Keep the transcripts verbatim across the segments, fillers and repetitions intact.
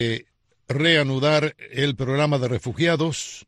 reanudar el programa de refugiados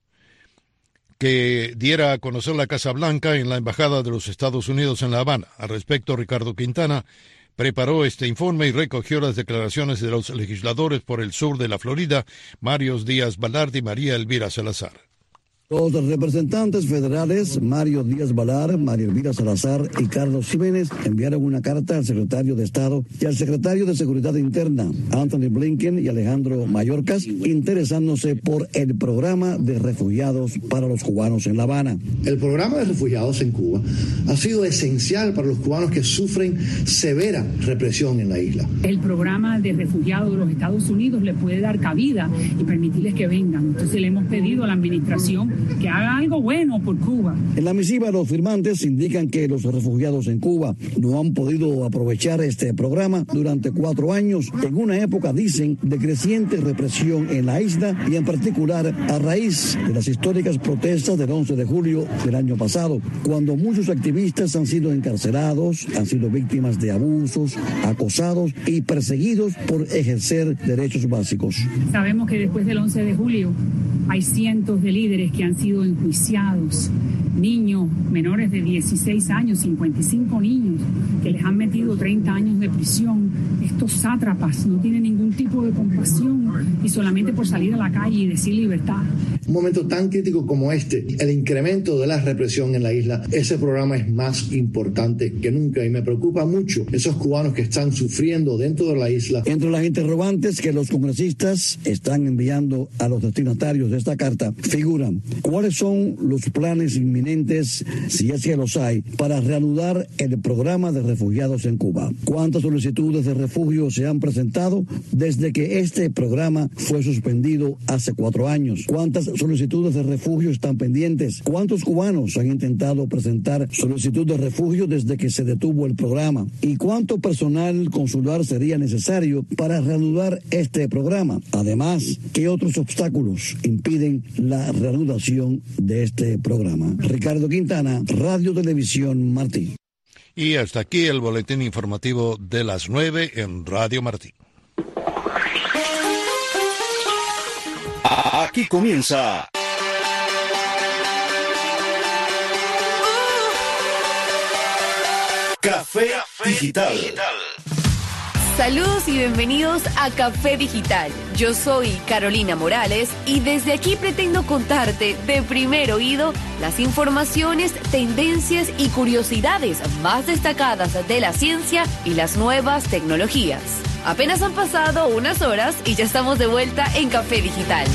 que diera a conocer la Casa Blanca en la Embajada de los Estados Unidos en La Habana. Al respecto, Ricardo Quintana preparó este informe y recogió las declaraciones de los legisladores por el sur de la Florida, Mario Díaz-Balart y María Elvira Salazar. Los representantes federales Mario Díaz-Balart, María Elvira Salazar y Carlos Jiménez enviaron una carta al secretario de Estado y al secretario de Seguridad Interna, Anthony Blinken y Alejandro Mayorkas, interesándose por el programa de refugiados para los cubanos en La Habana. El programa de refugiados en Cuba ha sido esencial para los cubanos que sufren severa represión en la isla. El programa de refugiados de los Estados Unidos le puede dar cabida y permitirles que vengan. Entonces le hemos pedido a la administración que haga algo bueno por Cuba. En la misiva, los firmantes indican que los refugiados en Cuba no han podido aprovechar este programa durante cuatro años, en una época, dicen, de creciente represión en la isla y en particular a raíz de las históricas protestas del once de julio del año pasado, cuando muchos activistas han sido encarcelados, han sido víctimas de abusos, acosados y perseguidos por ejercer derechos básicos. Sabemos que después del once de julio hay cientos de líderes que han sido enjuiciados, niños menores de dieciséis años, cincuenta y cinco niños, que les han metido treinta años de prisión. Estos sátrapas no tienen ningún tipo de compasión y solamente por salir a la calle y decir libertad. Un momento tan crítico como este, el incremento de la represión en la isla, ese programa es más importante que nunca y me preocupa mucho esos cubanos que están sufriendo dentro de la isla. Entre las interrogantes que los congresistas están enviando a los destinatarios de esta carta figuran cuáles son los planes inminentes, si es que los hay, para reanudar el programa de refugiados en Cuba. ¿Cuántas solicitudes de refugio se han presentado desde que este programa fue suspendido hace cuatro años? ¿Cuántas solicitudes de refugio están pendientes? ¿Cuántos cubanos han intentado presentar solicitud de refugio desde que se detuvo el programa? ¿Y cuánto personal consular sería necesario para reanudar este programa? Además, ¿qué otros obstáculos impiden la reanudación de este programa? Ricardo Quintana, Radio Televisión Martí. Y hasta aquí el boletín informativo de las nueve en Radio Martí. Aquí comienza Café Digital. Saludos y bienvenidos a Café Digital. Yo soy Carolina Morales y desde aquí pretendo contarte de primer oído las informaciones, tendencias y curiosidades más destacadas de la ciencia y las nuevas tecnologías. Apenas han pasado unas horas y ya estamos de vuelta en Café Digital.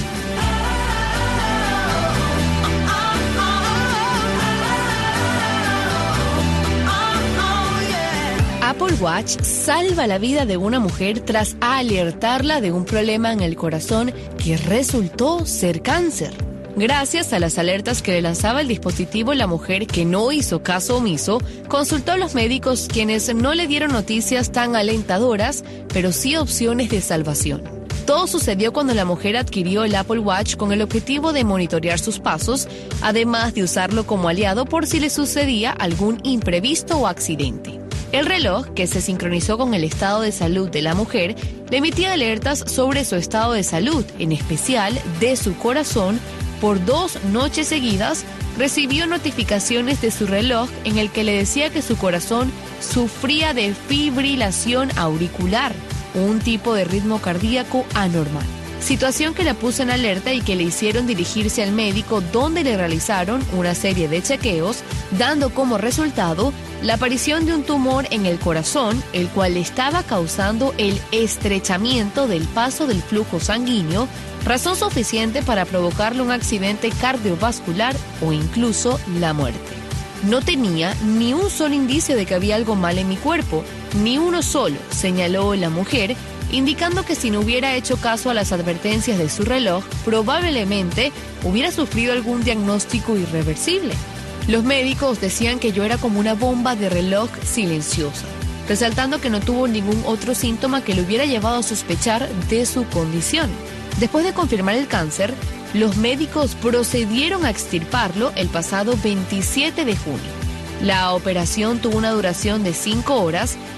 Apple Watch salva la vida de una mujer tras alertarla de un problema en el corazón que resultó ser cáncer. Gracias a las alertas que le lanzaba el dispositivo, la mujer, que no hizo caso omiso, consultó a los médicos, quienes no le dieron noticias tan alentadoras, pero sí opciones de salvación. Todo sucedió cuando la mujer adquirió el Apple Watch con el objetivo de monitorear sus pasos, además de usarlo como aliado por si le sucedía algún imprevisto o accidente. El reloj, que se sincronizó con el estado de salud de la mujer, le emitía alertas sobre su estado de salud, en especial de su corazón. Por dos noches seguidas, recibió notificaciones de su reloj en el que le decía que su corazón sufría de fibrilación auricular, un tipo de ritmo cardíaco anormal. Situación que la puso en alerta y que le hicieron dirigirse al médico, donde le realizaron una serie de chequeos, dando como resultado la aparición de un tumor en el corazón, el cual le estaba causando el estrechamiento del paso del flujo sanguíneo, razón suficiente para provocarle un accidente cardiovascular o incluso la muerte. No tenía ni un solo indicio de que había algo mal en mi cuerpo, ni uno solo, señaló la mujer, indicando que si no hubiera hecho caso a las advertencias de su reloj, probablemente hubiera sufrido algún diagnóstico irreversible. Los médicos decían que yo era como una bomba de reloj silenciosa, resaltando que no tuvo ningún otro síntoma que le hubiera llevado a sospechar de su condición. Después de confirmar el cáncer, los médicos procedieron a extirparlo el pasado veintisiete de junio. La operación tuvo una duración de cinco horas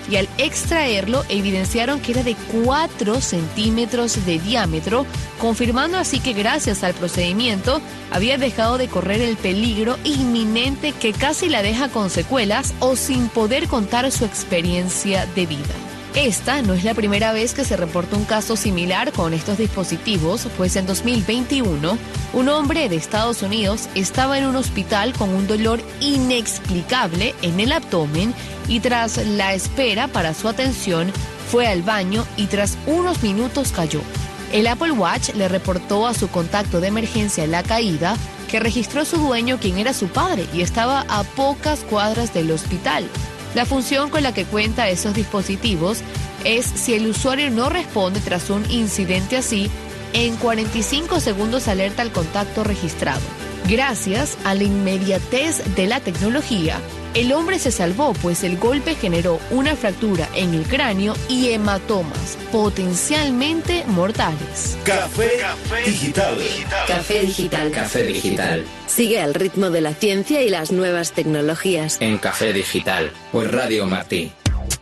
y al extraerlo evidenciaron que era de cuatro centímetros de diámetro, confirmando así que gracias al procedimiento había dejado de correr el peligro inminente que casi la deja con secuelas o sin poder contar su experiencia de vida. Esta no es la primera vez que se reporta un caso similar con estos dispositivos, pues en dos mil veintiuno, un hombre de Estados Unidos estaba en un hospital con un dolor inexplicable en el abdomen y tras la espera para su atención, fue al baño y tras unos minutos cayó. El Apple Watch le reportó a su contacto de emergencia la caída, que registró su dueño, quien era su padre, y estaba a pocas cuadras del hospital. La función con la que cuenta esos dispositivos es si el usuario no responde tras un incidente así, en cuarenta y cinco segundos alerta al contacto registrado. Gracias a la inmediatez de la tecnología, el hombre se salvó, pues el golpe generó una fractura en el cráneo y hematomas potencialmente mortales. Café, Café digital. digital. Café digital. Café digital. Sigue al ritmo de la ciencia y las nuevas tecnologías. En Café Digital, por Radio Martí.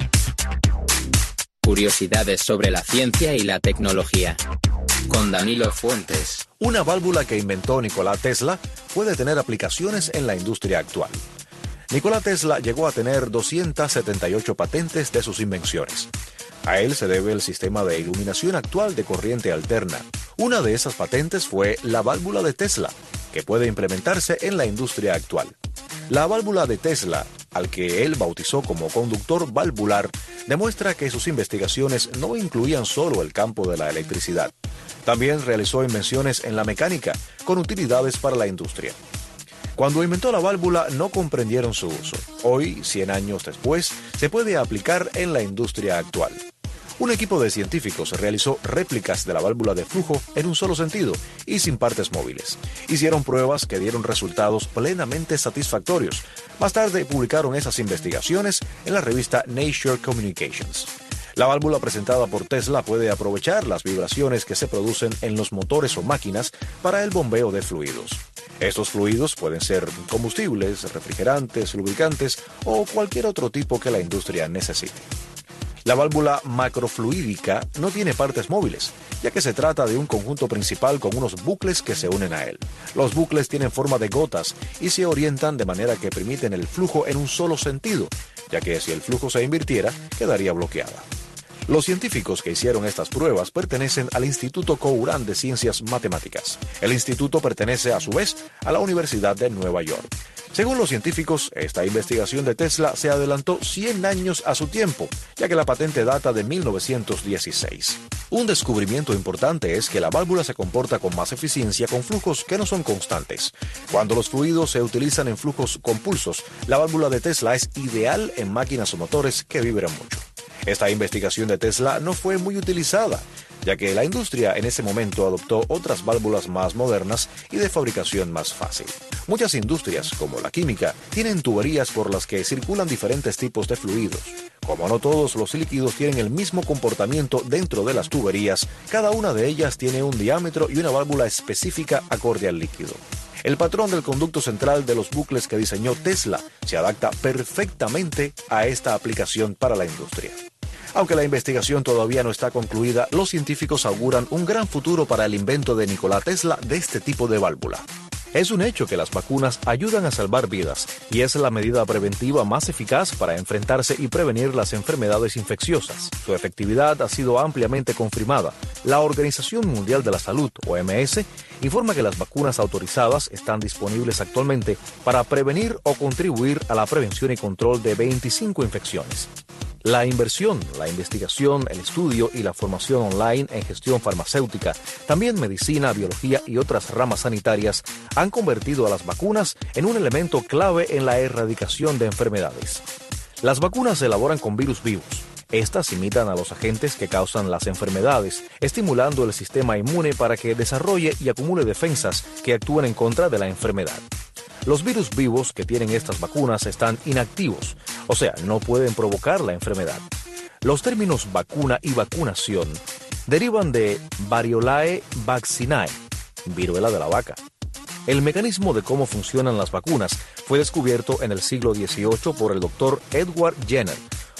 Curiosidades sobre la ciencia y la tecnología. Con Danilo Fuentes. Una válvula que inventó Nikola Tesla puede tener aplicaciones en la industria actual. Nikola Tesla llegó a tener doscientas setenta y ocho patentes de sus invenciones. A él se debe el sistema de iluminación actual de corriente alterna. Una de esas patentes fue la válvula de Tesla, que puede implementarse en la industria actual. La válvula de Tesla, al que él bautizó como conductor valvular, demuestra que sus investigaciones no incluían solo el campo de la electricidad. También realizó invenciones en la mecánica, con utilidades para la industria. Cuando inventó la válvula no comprendieron su uso. Hoy, cien años después, se puede aplicar en la industria actual. Un equipo de científicos realizó réplicas de la válvula de flujo en un solo sentido y sin partes móviles. Hicieron pruebas que dieron resultados plenamente satisfactorios. Más tarde publicaron esas investigaciones en la revista Nature Communications. La válvula presentada por Tesla puede aprovechar las vibraciones que se producen en los motores o máquinas para el bombeo de fluidos. Estos fluidos pueden ser combustibles, refrigerantes, lubricantes o cualquier otro tipo que la industria necesite. La válvula macrofluídica no tiene partes móviles, ya que se trata de un conjunto principal con unos bucles que se unen a él. Los bucles tienen forma de gotas y se orientan de manera que permiten el flujo en un solo sentido, ya que si el flujo se invirtiera, quedaría bloqueada. Los científicos que hicieron estas pruebas pertenecen al Instituto Courant de Ciencias Matemáticas. El instituto pertenece a su vez a la Universidad de Nueva York. Según los científicos, esta investigación de Tesla se adelantó cien años a su tiempo, ya que la patente data de mil novecientos dieciséis. Un descubrimiento importante es que la válvula se comporta con más eficiencia con flujos que no son constantes. Cuando los fluidos se utilizan en flujos con pulsos, la válvula de Tesla es ideal en máquinas o motores que vibran mucho. Esta investigación de Tesla no fue muy utilizada, ya que la industria en ese momento adoptó otras válvulas más modernas y de fabricación más fácil. Muchas industrias, como la química, tienen tuberías por las que circulan diferentes tipos de fluidos. Como no todos los líquidos tienen el mismo comportamiento dentro de las tuberías, cada una de ellas tiene un diámetro y una válvula específica acorde al líquido. El patrón del conducto central de los bucles que diseñó Tesla se adapta perfectamente a esta aplicación para la industria. Aunque la investigación todavía no está concluida, los científicos auguran un gran futuro para el invento de Nikola Tesla de este tipo de válvula. Es un hecho que las vacunas ayudan a salvar vidas y es la medida preventiva más eficaz para enfrentarse y prevenir las enfermedades infecciosas. Su efectividad ha sido ampliamente confirmada. La Organización Mundial de la Salud, O M S, informa que las vacunas autorizadas están disponibles actualmente para prevenir o contribuir a la prevención y control de veinticinco infecciones. La inversión, la investigación, el estudio y la formación online en gestión farmacéutica, también medicina, biología y otras ramas sanitarias han convertido a las vacunas en un elemento clave en la erradicación de enfermedades. Las vacunas se elaboran con virus vivos. Estas imitan a los agentes que causan las enfermedades, estimulando el sistema inmune para que desarrolle y acumule defensas que actúen en contra de la enfermedad. Los virus vivos que tienen estas vacunas están inactivos, o sea, no pueden provocar la enfermedad. Los términos vacuna y vacunación derivan de Variolae vaccinae, viruela de la vaca. El mecanismo de cómo funcionan las vacunas fue descubierto en el siglo dieciocho por el doctor Edward Jenner,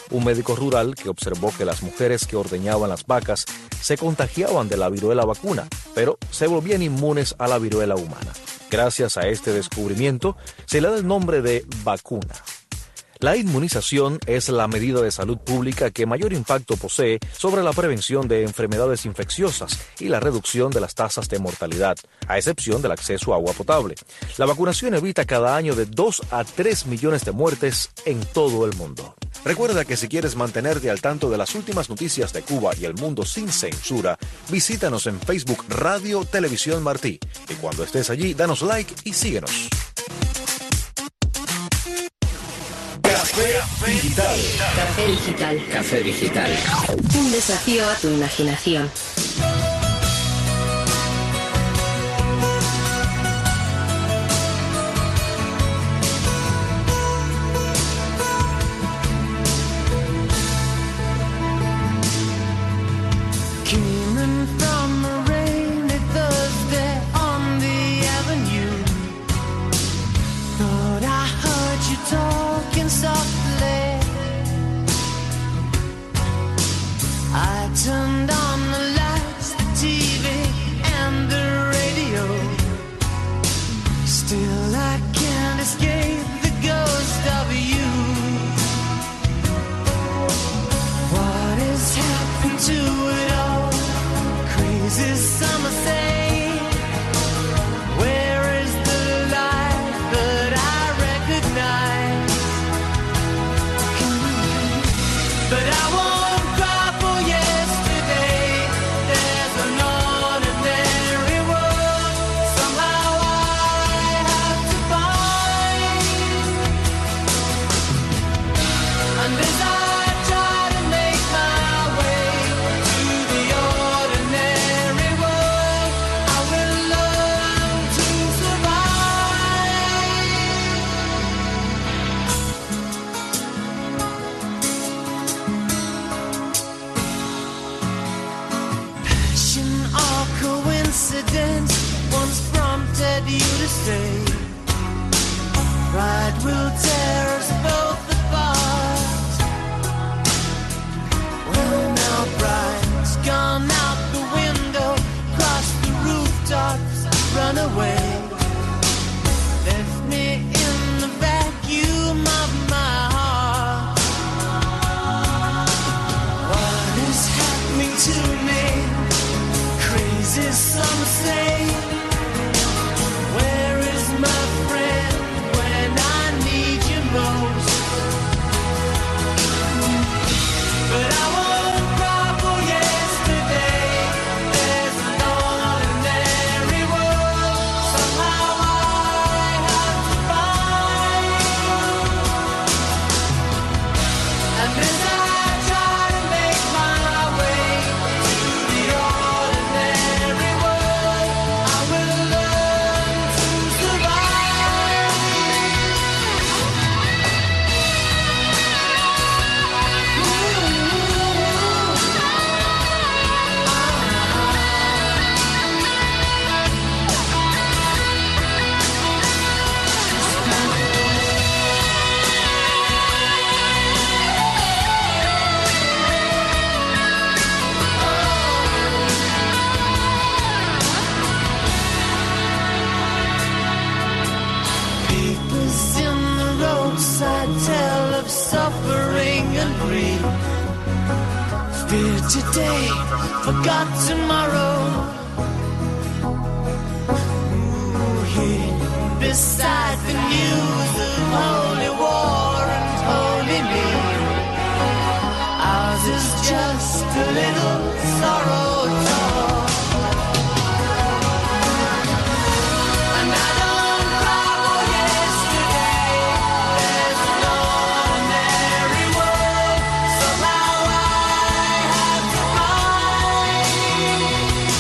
un médico rural que observó que las mujeres que ordeñaban las vacas se contagiaban de la viruela vacuna, pero se volvían inmunes a la viruela humana. Gracias a este descubrimiento, se le da el nombre de vacuna. La inmunización es la medida de salud pública que mayor impacto posee sobre la prevención de enfermedades infecciosas y la reducción de las tasas de mortalidad, a excepción del acceso a agua potable. La vacunación evita cada año de dos a tres millones de muertes en todo el mundo. Recuerda que si quieres mantenerte al tanto de las últimas noticias de Cuba y el mundo sin censura, visítanos en Facebook Radio Televisión Martí. Y cuando estés allí, danos like y síguenos. Café Digital. Café Digital. Café Digital. Un desafío a tu imaginación. Turned on the lights, the T V, and the radio. Still I can't escape the ghost of you. What has happened to it all? Crazy summer say, where is the life that I recognize? But I won't. Once prompted you to say, pride will tear us both apart. Well, now pride's gone out the window, crossed the rooftops, run away. Left me in the vacuum of my heart. What is happening to me? Crazy some say, where is my friend when I need you most? But I won't cry for yesterday. There's an ordinary world somehow I have to find. And as I try to make my way to the ordinary world, I will learn to survive. Papers in the roadside tell of suffering and grief. Fear today, forgot tomorrow. Ooh, here beside the news of holy war and holy need, ours is just a little sorrow torn. And I don't cry for yesterday. There's an ordinary world somehow I have to find.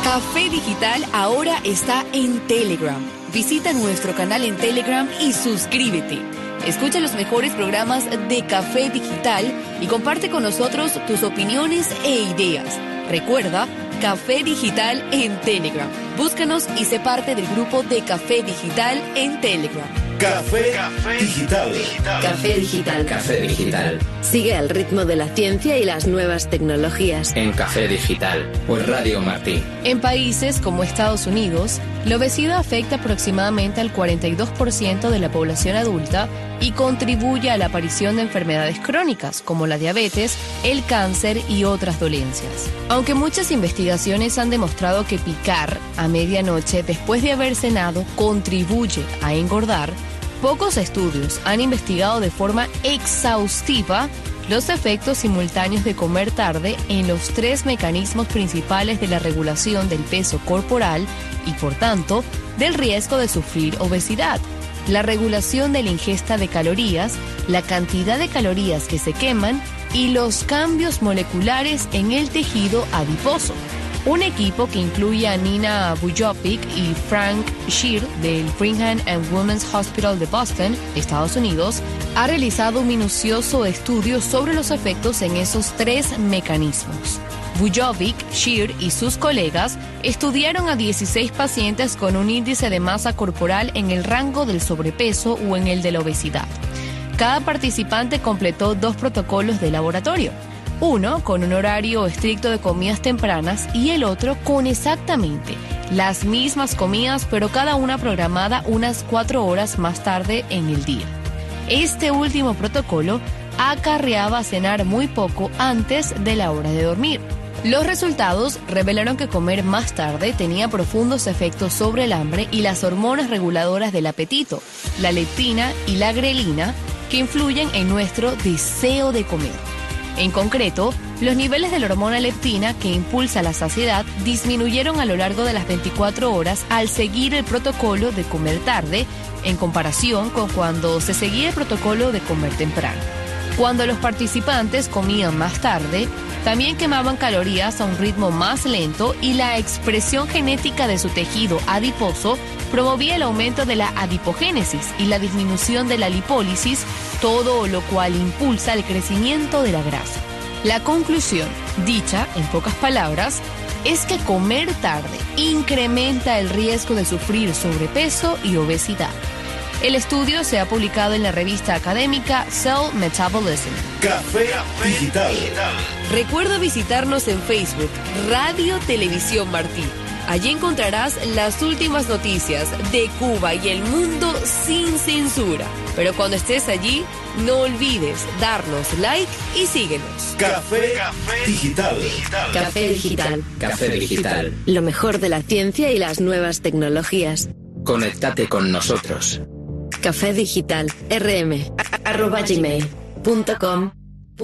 Café Digital ahora está en Telegram. Visita nuestro canal en Telegram y suscríbete. Escucha los mejores programas de Café Digital y comparte con nosotros tus opiniones e ideas. Recuerda, Café Digital en Telegram. Búscanos y sé parte del grupo de Café Digital en Telegram. Café, Café Digital. Café Digital. Café Digital. Sigue al ritmo de la ciencia y las nuevas tecnologías. En Café Digital o en Radio Martí. En países como Estados Unidos, la obesidad afecta aproximadamente al cuarenta y dos por ciento de la población adulta y contribuye a la aparición de enfermedades crónicas como la diabetes, el cáncer y otras dolencias. Aunque muchas investigaciones han demostrado que picar a medianoche después de haber cenado contribuye a engordar, pocos estudios han investigado de forma exhaustiva los efectos simultáneos de comer tarde en los tres mecanismos principales de la regulación del peso corporal y, por tanto, del riesgo de sufrir obesidad: la regulación de la ingesta de calorías, la cantidad de calorías que se queman y los cambios moleculares en el tejido adiposo. Un equipo que incluye a Nina Bujovic y Frank Shear del Brigham and Women's Hospital de Boston, Estados Unidos, ha realizado un minucioso estudio sobre los efectos en esos tres mecanismos. Bujovic, Shear y sus colegas estudiaron a dieciséis pacientes con un índice de masa corporal en el rango del sobrepeso o en el de la obesidad. Cada participante completó dos protocolos de laboratorio. Uno con un horario estricto de comidas tempranas y el otro con exactamente las mismas comidas, pero cada una programada unas cuatro horas más tarde en el día. Este último protocolo acarreaba cenar muy poco antes de la hora de dormir. Los resultados revelaron que comer más tarde tenía profundos efectos sobre el hambre y las hormonas reguladoras del apetito, la leptina y la grelina, que influyen en nuestro deseo de comer. En concreto, los niveles de la hormona leptina, que impulsa la saciedad, disminuyeron a lo largo de las veinticuatro horas al seguir el protocolo de comer tarde, en comparación con cuando se seguía el protocolo de comer temprano. Cuando los participantes comían más tarde, también quemaban calorías a un ritmo más lento y la expresión genética de su tejido adiposo promovía el aumento de la adipogénesis y la disminución de la lipólisis, todo lo cual impulsa el crecimiento de la grasa. La conclusión, dicha en pocas palabras, es que comer tarde incrementa el riesgo de sufrir sobrepeso y obesidad. El estudio se ha publicado en la revista académica Cell Metabolism. Café Digital. Recuerda visitarnos en Facebook, Radio Televisión Martí. Allí encontrarás las últimas noticias de Cuba y el mundo sin censura. Pero cuando estés allí, no olvides darnos like y síguenos. Café Digital. Café Digital. Café Digital. Lo mejor de la ciencia y las nuevas tecnologías. Conéctate con nosotros. Café Digital, rm, arroba gmail punto com.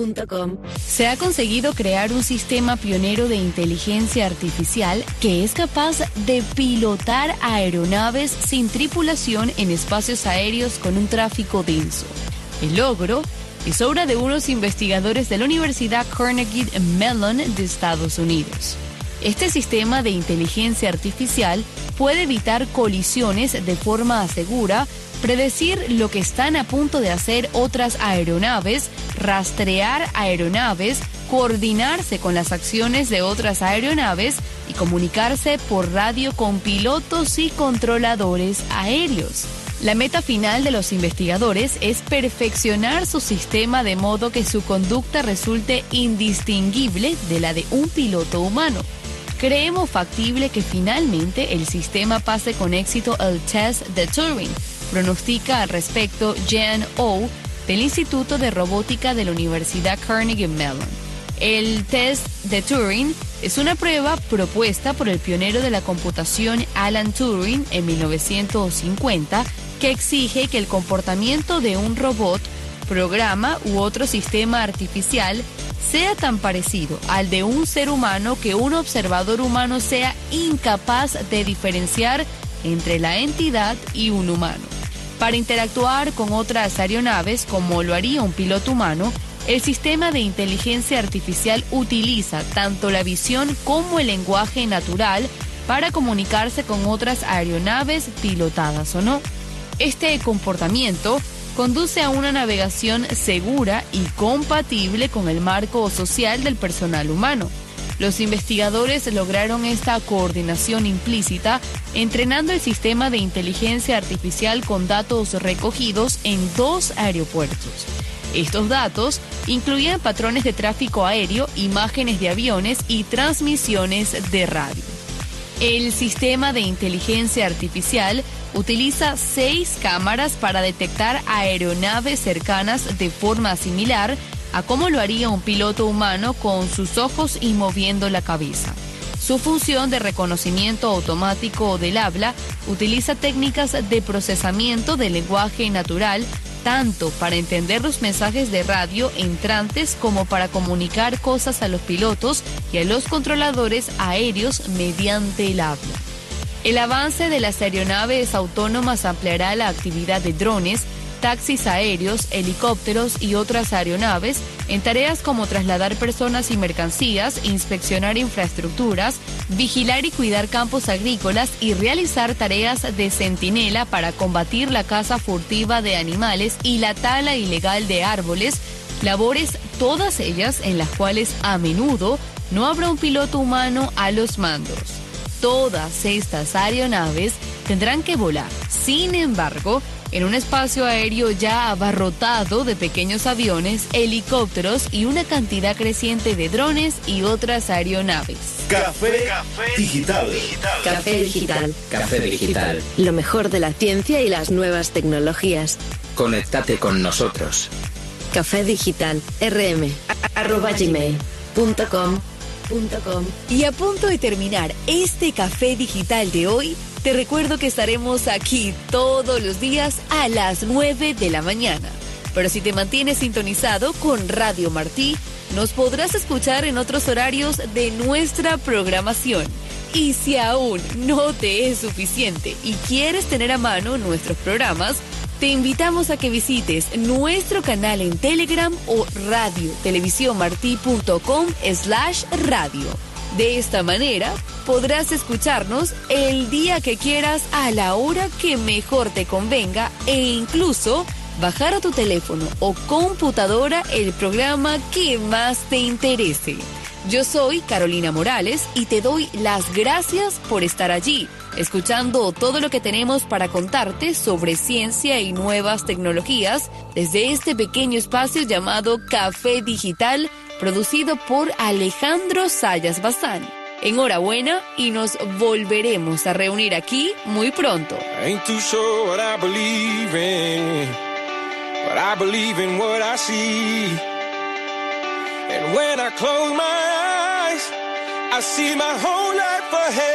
Se ha conseguido crear un sistema pionero de inteligencia artificial que es capaz de pilotar aeronaves sin tripulación en espacios aéreos con un tráfico denso. El logro es obra de unos investigadores de la Universidad Carnegie Mellon de Estados Unidos. Este sistema de inteligencia artificial puede evitar colisiones de forma segura, predecir lo que están a punto de hacer otras aeronaves, rastrear aeronaves, coordinarse con las acciones de otras aeronaves y comunicarse por radio con pilotos y controladores aéreos. La meta final de los investigadores es perfeccionar su sistema de modo que su conducta resulte indistinguible de la de un piloto humano. Creemos factible que finalmente el sistema pase con éxito el test de Turing, pronostica al respecto Jan Oh, del Instituto de Robótica de la Universidad Carnegie Mellon. El test de Turing es una prueba propuesta por el pionero de la computación Alan Turing en mil novecientos cincuenta que exige que el comportamiento de un robot, programa u otro sistema artificial sea tan parecido al de un ser humano que un observador humano sea incapaz de diferenciar entre la entidad y un humano. Para interactuar con otras aeronaves, como lo haría un piloto humano, el sistema de inteligencia artificial utiliza tanto la visión como el lenguaje natural para comunicarse con otras aeronaves pilotadas o no. Este comportamiento conduce a una navegación segura y compatible con el marco social del personal humano. Los investigadores lograron esta coordinación implícita entrenando el sistema de inteligencia artificial con datos recogidos en dos aeropuertos. Estos datos incluían patrones de tráfico aéreo, imágenes de aviones y transmisiones de radio. El sistema de inteligencia artificial utiliza seis cámaras para detectar aeronaves cercanas de forma similar a cómo lo haría un piloto humano con sus ojos y moviendo la cabeza. Su función de reconocimiento automático del habla utiliza técnicas de procesamiento del lenguaje natural, tanto para entender los mensajes de radio entrantes como para comunicar cosas a los pilotos y a los controladores aéreos mediante el habla. El avance de las aeronaves autónomas ampliará la actividad de drones, taxis aéreos, helicópteros y otras aeronaves en tareas como trasladar personas y mercancías, inspeccionar infraestructuras, vigilar y cuidar campos agrícolas y realizar tareas de centinela para combatir la caza furtiva de animales y la tala ilegal de árboles, labores todas ellas en las cuales a menudo no habrá un piloto humano a los mandos. Todas estas aeronaves tendrán que volar, sin embargo, en un espacio aéreo ya abarrotado de pequeños aviones, helicópteros y una cantidad creciente de drones y otras aeronaves. Café, Café Digital. Café Digital. Café Digital. Lo mejor de la ciencia y las nuevas tecnologías. Conéctate con nosotros. Café Digital. rm arroba gmail punto com. Y a punto de terminar este Café Digital de hoy, te recuerdo que estaremos aquí todos los días a las nueve de la mañana. Pero si te mantienes sintonizado con Radio Martí, nos podrás escuchar en otros horarios de nuestra programación. Y si aún no te es suficiente y quieres tener a mano nuestros programas, te invitamos a que visites nuestro canal en Telegram o radio televisión martí punto com slash radio. De esta manera, podrás escucharnos el día que quieras a la hora que mejor te convenga e incluso bajar a tu teléfono o computadora el programa que más te interese. Yo soy Carolina Morales y te doy las gracias por estar allí, escuchando todo lo que tenemos para contarte sobre ciencia y nuevas tecnologías desde este pequeño espacio llamado Café Digital, producido por Alejandro Sayas Bazán. Enhorabuena y nos volveremos a reunir aquí muy pronto. Ain't too sure what I believe in, but I believe in what I see. And when I close my eyes, I see my whole life ahead.